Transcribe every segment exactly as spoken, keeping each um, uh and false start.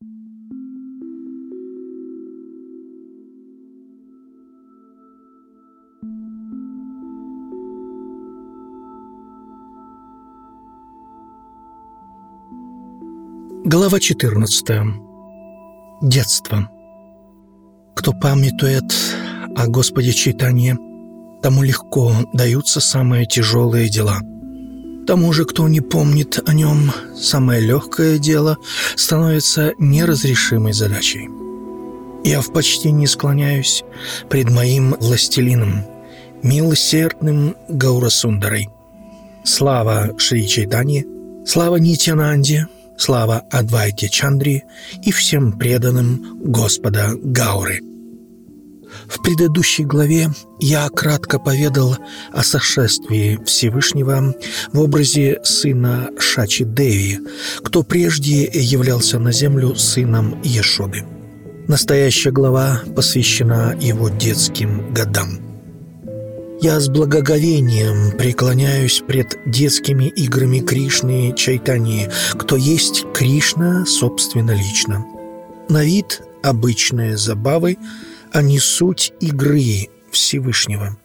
Глава четырнадцатая. Детство. Кто памятует о Господе Чайтанье, тому легко даются самые тяжелые дела. Тому же, кто не помнит о нем, самое легкое дело становится неразрешимой задачей. Я в почтении склоняюсь пред моим властелином, милосердным Гаурасундарой. Слава Шри Чайтанье, слава Нитьянанде, слава Адвайте Чандре и всем преданным Господа Гауры. В предыдущей главе я кратко поведал о сошествии Всевышнего в образе сына Шачи Деви, кто прежде являлся на землю сыном Ешоды. Настоящая глава посвящена его детским годам. Я с благоговением преклоняюсь пред детскими играми Кришны Чайтаньи, кто есть Кришна собственнолично. На вид обычные забавы, а не суть игры Всевышнего.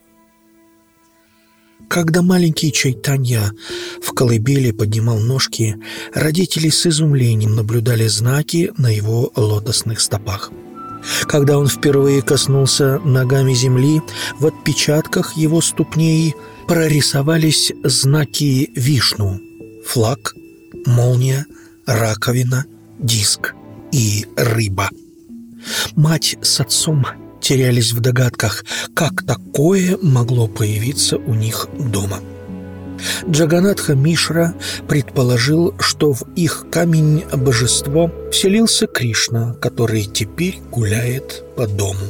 Когда маленький Чайтанья в колыбели поднимал ножки, родители с изумлением наблюдали знаки на его лотосных стопах. Когда он впервые коснулся ногами земли, в отпечатках его ступней прорисовались знаки Вишну – флаг, молния, раковина, диск и рыба. Мать с отцом терялись в догадках, как такое могло появиться у них дома. Джаганатха Мишра предположил, что в их камень божество вселился Кришна, который теперь гуляет по дому.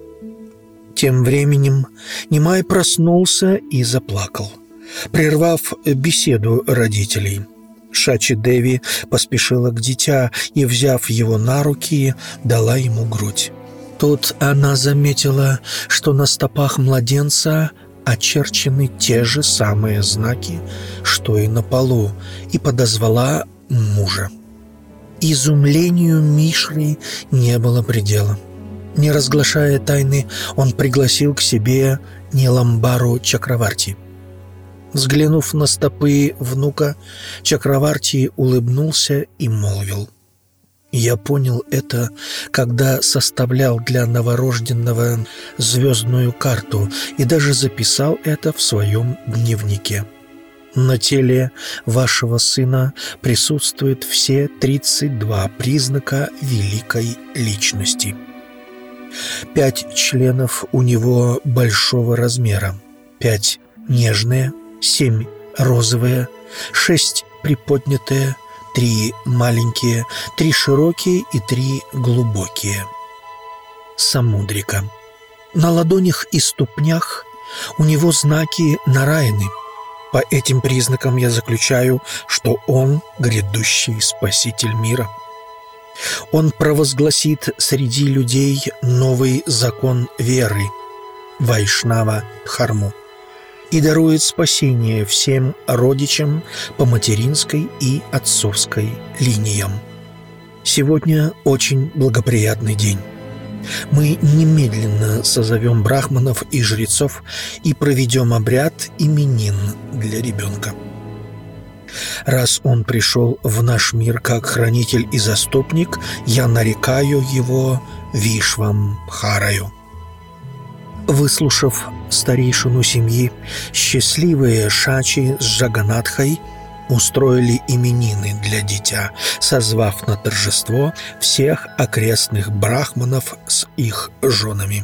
Тем временем Нимай проснулся и заплакал, прервав беседу родителей. Шачи Деви поспешила к дитя и, взяв его на руки, дала ему грудь. Тут она заметила, что на стопах младенца очерчены те же самые знаки, что и на полу, и подозвала мужа. Изумлению Мишры не было предела. Не разглашая тайны, он пригласил к себе Ниламбару Чакраварти. Взглянув на стопы внука, Чакраварти улыбнулся и молвил: «Я понял это, когда составлял для новорожденного звездную карту и даже записал это в своем дневнике. На теле вашего сына присутствуют все тридцать два признака великой личности. Пять членов у него большого размера, пять нежные, семь розовые, шесть приподнятые, три маленькие, три широкие и три глубокие. Самудрика. На ладонях и ступнях у него знаки Нараяны. По этим признакам я заключаю, что он грядущий спаситель мира. Он провозгласит среди людей новый закон веры – Вайшнава Дхарму, и дарует спасение всем родичам по материнской и отцовской линиям. Сегодня очень благоприятный день. Мы немедленно созовем брахманов и жрецов и проведем обряд именин для ребенка. Раз он пришел в наш мир как хранитель и заступник, я нарекаю его Вишвамбхарою». Выслушав старейшину семьи, счастливые Шачи с Джаганатхой устроили именины для дитя, созвав на торжество всех окрестных брахманов с их женами.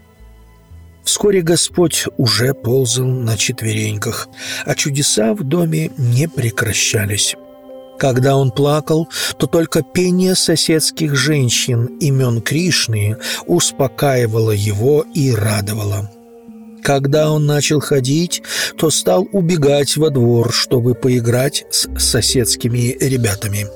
Вскоре Господь уже ползал на четвереньках, а чудеса в доме не прекращались. Когда он плакал, то только пение соседских женщин имен Кришны успокаивало его и радовало. Когда он начал ходить, то стал убегать во двор, чтобы поиграть с соседскими ребятами.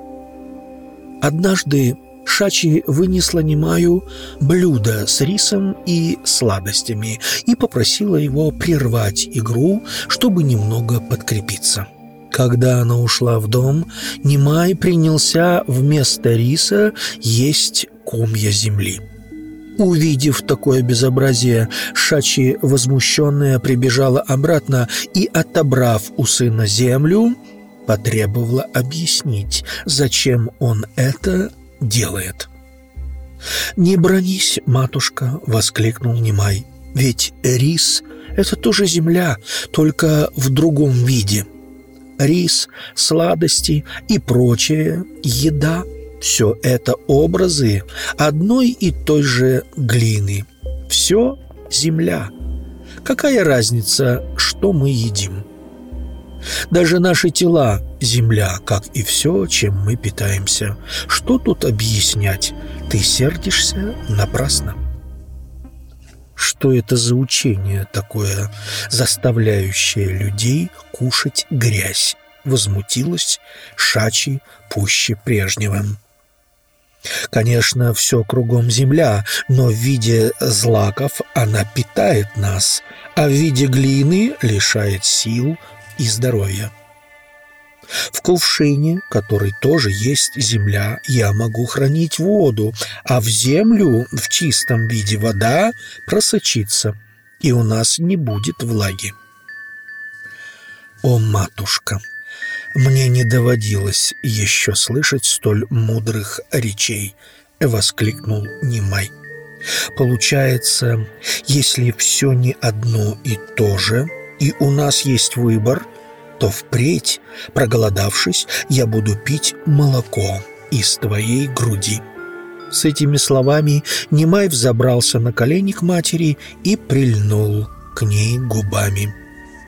Однажды Шачи вынесла Нимаю блюдо с рисом и сладостями и попросила его прервать игру, чтобы немного подкрепиться. Когда она ушла в дом, Немай принялся вместо риса есть комья земли. Увидев такое безобразие, Шачи, возмущенная, прибежала обратно и, отобрав у сына землю, потребовала объяснить, зачем он это делает. «Не бронись, матушка!» — воскликнул Немай. «Ведь рис — это тоже земля, только в другом виде. Рис, сладости и прочая еда — все это образы одной и той же глины. Все земля. Какая разница, что мы едим? Даже наши тела — земля, как и все, чем мы питаемся. Что тут объяснять? Ты сердишься напрасно». Что это за учение такое, заставляющее людей кушать грязь? Возмутилась Шачи пуще прежнего. Конечно, все кругом земля, но в виде злаков она питает нас, а в виде глины лишает сил и здоровья. В кувшине, который тоже есть земля, я могу хранить воду, а в землю в чистом виде вода просочится, и у нас не будет влаги. О, матушка, мне не доводилось еще слышать столь мудрых речей, воскликнул Немай. Получается, если все не одно и то же, и у нас есть выбор, то впредь, проголодавшись, я буду пить молоко из твоей груди». С этими словами Немай взобрался на колени к матери и прильнул к ней губами.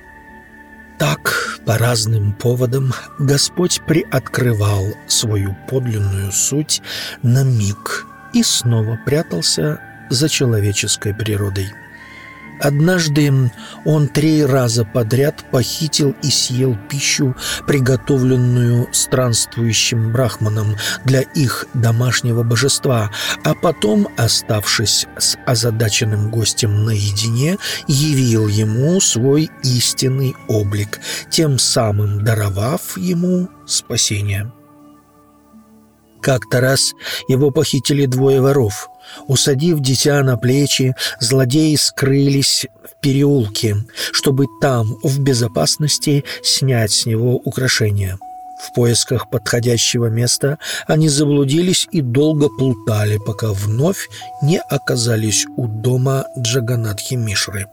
Так, по разным поводам, Господь приоткрывал свою подлинную суть на миг и снова прятался за человеческой природой. Однажды он три раза подряд похитил и съел пищу, приготовленную странствующим брахманам для их домашнего божества, а потом, оставшись с озадаченным гостем наедине, явил ему свой истинный облик, тем самым даровав ему спасение. Как-то раз его похитили двое воров. Усадив дитя на плечи, злодеи скрылись в переулке, чтобы там, в безопасности, снять с него украшения. В поисках подходящего места они заблудились и долго плутали, пока вновь не оказались у дома Джаганатхи Мишры.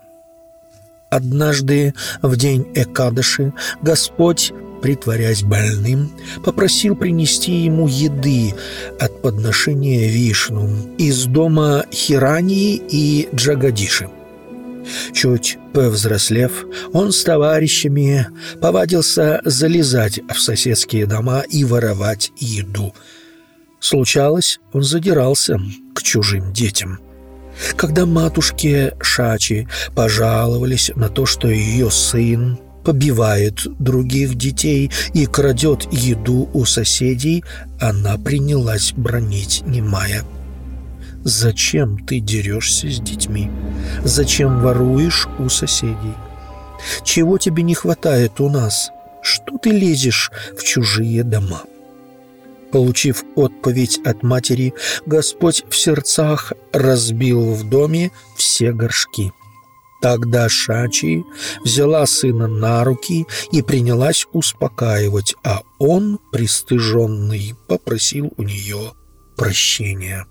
Однажды, в день Экадаши, Господь, притворяясь больным, попросил принести ему еды от подношения Вишну из дома Хирании и Джагадиши. Чуть повзрослев, он с товарищами повадился залезать в соседские дома и воровать еду. Случалось, он задирался к чужим детям. Когда матушке Шачи пожаловались на то, что ее сын побивает других детей и крадет еду у соседей, она принялась бранить Немая. «Зачем ты дерешься с детьми? Зачем воруешь у соседей? Чего тебе не хватает у нас? Что ты лезешь в чужие дома?» Получив отповедь от матери, Господь в сердцах разбил в доме все горшки. Тогда Шачи взяла сына на руки и принялась успокаивать, а он, пристыженный, попросил у нее прощения.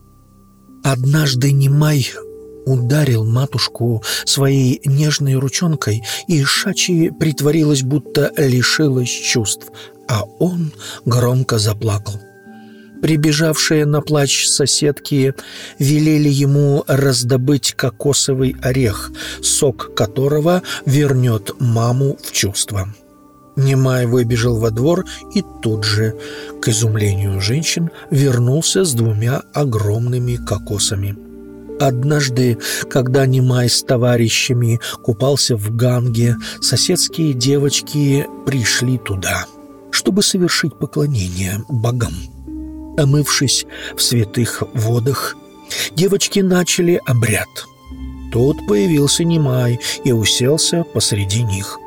Однажды Немай ударил матушку своей нежной ручонкой, и Шачи притворилась, будто лишилась чувств, а он громко заплакал. Прибежавшие на плач соседки велели ему раздобыть кокосовый орех, сок которого вернет маму в чувство. Немай выбежал во двор и тут же, к изумлению женщин, вернулся с двумя огромными кокосами. Однажды, когда Немай с товарищами купался в Ганге, соседские девочки пришли туда, чтобы совершить поклонение богам. Омывшись в святых водах, девочки начали обряд. Тут появился Немай и уселся посреди них.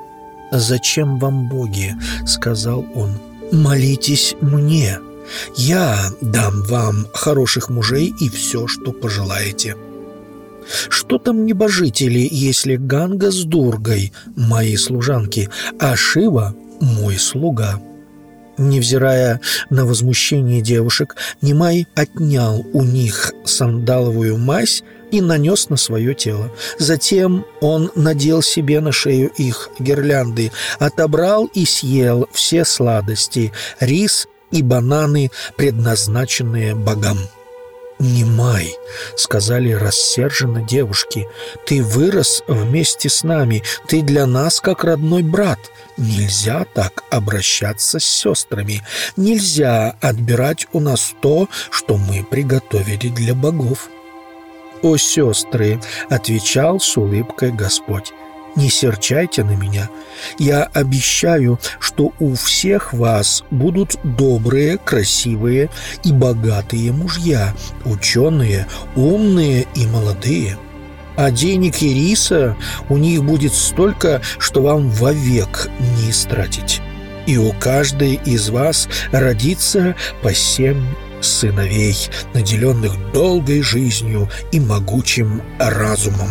«Зачем вам боги?» — сказал он. «Молитесь мне. Я дам вам хороших мужей и все, что пожелаете». Что там небожители, если Ганга с Дургой — мои служанки, а Шива — мой слуга? Невзирая на возмущение девушек, Нимай отнял у них сандаловую мазь и нанес на свое тело. Затем он надел себе на шею их гирлянды, отобрал и съел все сладости, рис и бананы, предназначенные богам. «Нимай», — сказали рассерженно девушки, — «ты вырос вместе с нами, ты для нас как родной брат. Нельзя так обращаться с сестрами, нельзя отбирать у нас то, что мы приготовили для богов». «О, сестры», — отвечал с улыбкой Господь, — «не серчайте на меня. Я обещаю, что у всех вас будут добрые, красивые и богатые мужья, ученые, умные и молодые. А денег и риса у них будет столько, что вам вовек не истратить. И у каждой из вас родится по семь сыновей, наделенных долгой жизнью и могучим разумом».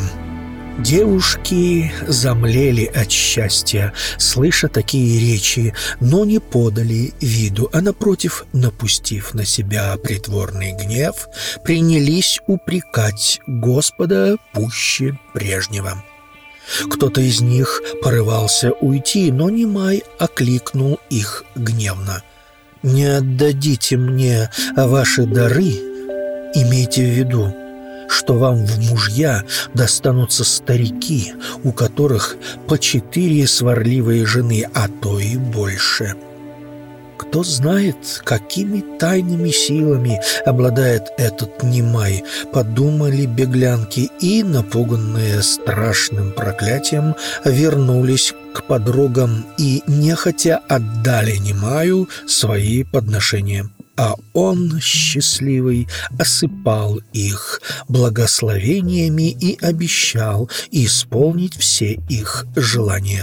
Девушки замлели от счастья, слыша такие речи, но не подали виду, а, напротив, напустив на себя притворный гнев, принялись упрекать Господа пуще прежнего. Кто-то из них порывался уйти, но Нимай окликнул их гневно. «Не отдадите мне ваши дары, имейте в виду, что вам в мужья достанутся старики, у которых по четыре сварливые жены, а то и больше. Кто знает, какими тайными силами обладает этот Нимай», — подумали беглянки и, напуганные страшным проклятием, вернулись к подругам и нехотя отдали Нимаю свои подношения. А он, счастливый, осыпал их благословениями и обещал исполнить все их желания.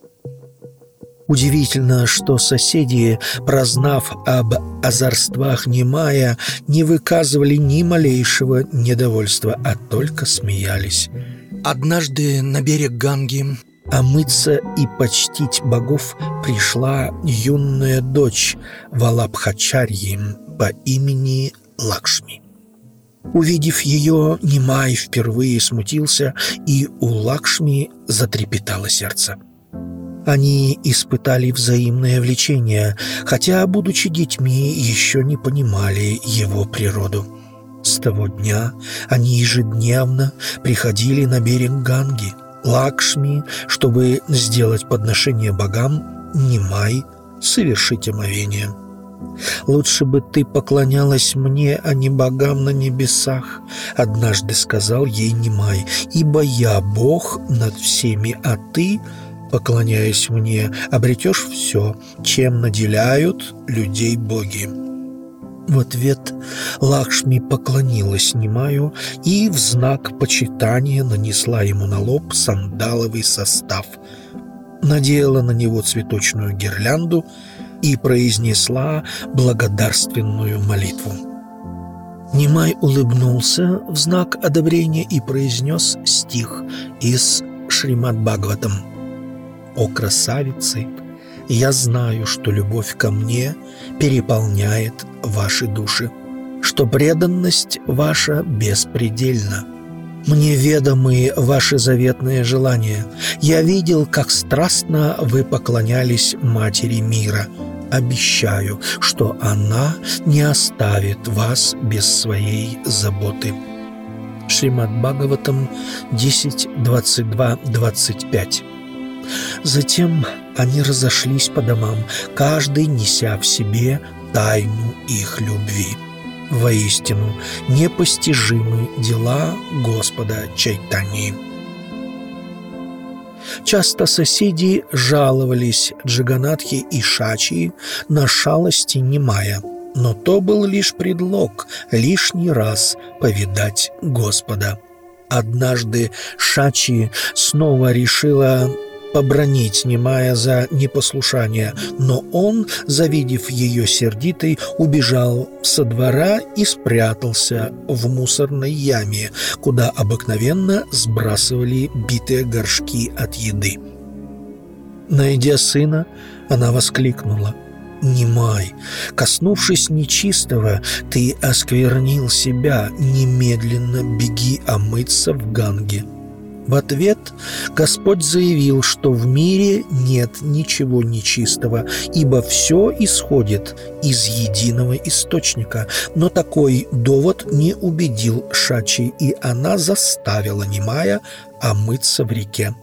Удивительно, что соседи, прознав об озорствах Нимая, не выказывали ни малейшего недовольства, а только смеялись. Однажды на берег Ганги омыться и почтить богов пришла юная дочь Валабхачарьи по имени Лакшми. Увидев ее, Нимай впервые смутился, и у Лакшми затрепетало сердце. Они испытали взаимное влечение, хотя, будучи детьми, еще не понимали его природу. С того дня они ежедневно приходили на берег Ганги. Лакшми, чтобы сделать подношение богам, Нимай совершить омовение. «Лучше бы ты поклонялась мне, а не богам на небесах», — однажды сказал ей Нимай, «ибо я Бог над всеми, а ты, поклоняясь мне, обретешь все, чем наделяют людей боги». В ответ Лакшми поклонилась Нимаю и в знак почитания нанесла ему на лоб сандаловый состав, надела на него цветочную гирлянду и произнесла благодарственную молитву. Нимай улыбнулся в знак одобрения и произнес стих из Шримад-Бхагаватам: «О красавицы! Я знаю, что любовь ко мне переполняет ваши души, что преданность ваша беспредельна. Мне ведомы ваши заветные желания. Я видел, как страстно вы поклонялись Матери мира. Обещаю, что она не оставит вас без своей заботы». Шримад-Бхагаватам десять, двадцать два, двадцать пять. Затем они разошлись по домам, каждый неся в себе тайну их любви. Воистину, непостижимы дела Господа Чайтаньи. Часто соседи жаловались Джаганатхе и Шачи на шалости Нимая, но то был лишь предлог лишний раз повидать Господа. Однажды Шачи снова решила побранить Немая за непослушание, но он, завидев ее сердитой, убежал со двора и спрятался в мусорной яме, куда обыкновенно сбрасывали битые горшки от еды. Найдя сына, она воскликнула: «Немай, коснувшись нечистого, ты осквернил себя, немедленно беги омыться в Ганге». В ответ Господь заявил, что в мире нет ничего нечистого, ибо все исходит из единого источника. Но такой довод не убедил Шачи, и она заставила Немая омыться в реке.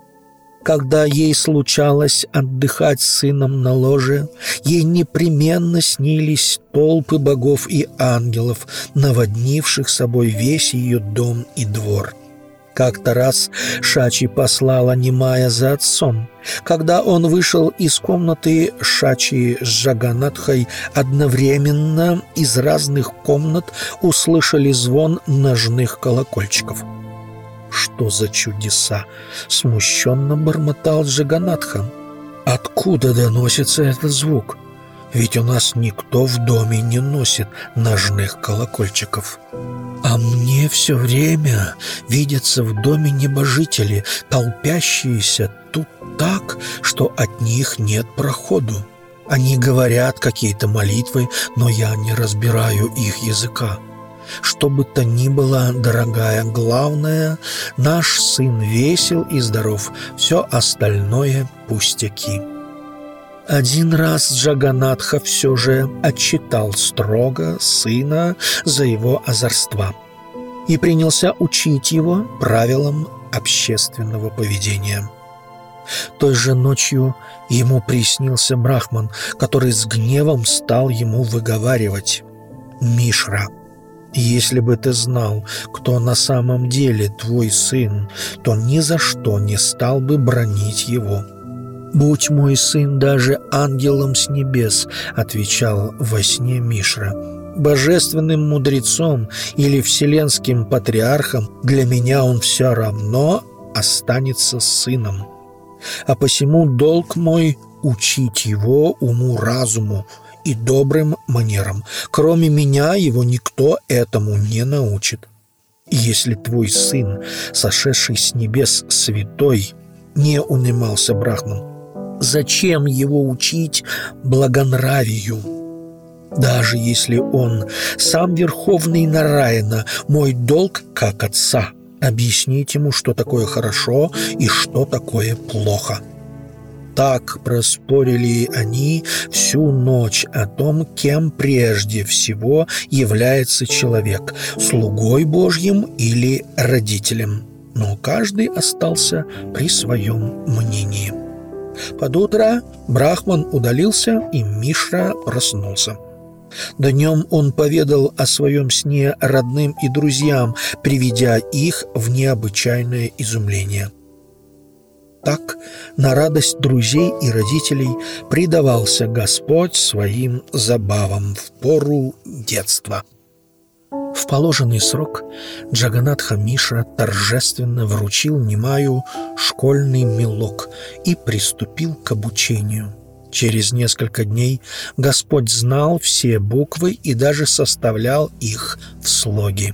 Когда ей случалось отдыхать с сыном на ложе, ей непременно снились толпы богов и ангелов, наводнивших собой весь ее дом и двор. Как-то раз Шачи послала Немая за отцом. Когда он вышел из комнаты, Шачи с Джаганатхой одновременно из разных комнат услышали звон ножных колокольчиков. «Что за чудеса?» — смущенно бормотал Джаганатха. «Откуда доносится этот звук? Ведь у нас никто в доме не носит ножных колокольчиков. А мне все время видятся в доме небожители, толпящиеся тут так, что от них нет проходу. Они говорят какие-то молитвы, но я не разбираю их языка. Что бы то ни было, дорогая, главное, наш сын весел и здоров, все остальное пустяки». Один раз Джаганатха все же отчитал строго сына за его озорства и принялся учить его правилам общественного поведения. Той же ночью ему приснился Брахман, который с гневом стал ему выговаривать: «Мишра, если бы ты знал, кто на самом деле твой сын, то ни за что не стал бы бранить его». «Будь мой сын даже ангелом с небес», — отвечал во сне Мишра, «божественным мудрецом или вселенским патриархом, для меня он все равно останется сыном. А посему долг мой — учить его уму-разуму и добрым манерам. Кроме меня его никто этому не научит. И если твой сын, сошедший с небес святой, — не унимался Брахман, — зачем его учить благонравию? Даже если он сам верховный Нараяна, мой долг как отца — объяснить ему, что такое хорошо и что такое плохо». Так проспорили они всю ночь о том, кем прежде всего является человек — слугой Божьим или родителем. Но каждый остался при своем мнении. Под утро Брахман удалился, и Мишра проснулся. Днем он поведал о своем сне родным и друзьям, приведя их в необычайное изумление. Так, на радость друзей и родителей, предавался Господь своим забавам в пору детства. В положенный срок Джаганатха Мишра торжественно вручил Немаю школьный мелок и приступил к обучению. Через несколько дней Господь знал все буквы и даже составлял их в слоги.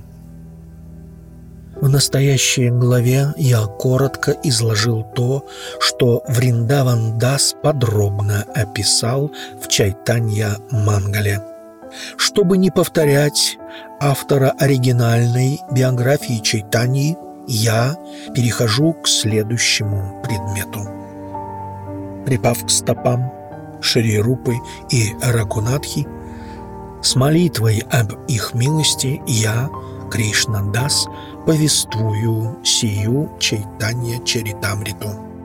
В настоящей главе я коротко изложил то, что Вриндаван Дас подробно описал в Чайтанья-Мангале. Чтобы не повторять автора оригинальной биографии Чайтаньи, я перехожу к следующему предмету. Припав к стопам Шри Рупы и Рагунатхи, с молитвой об их милости я, Кришна Дас, повествую сию Чайтанья Чаритамриту.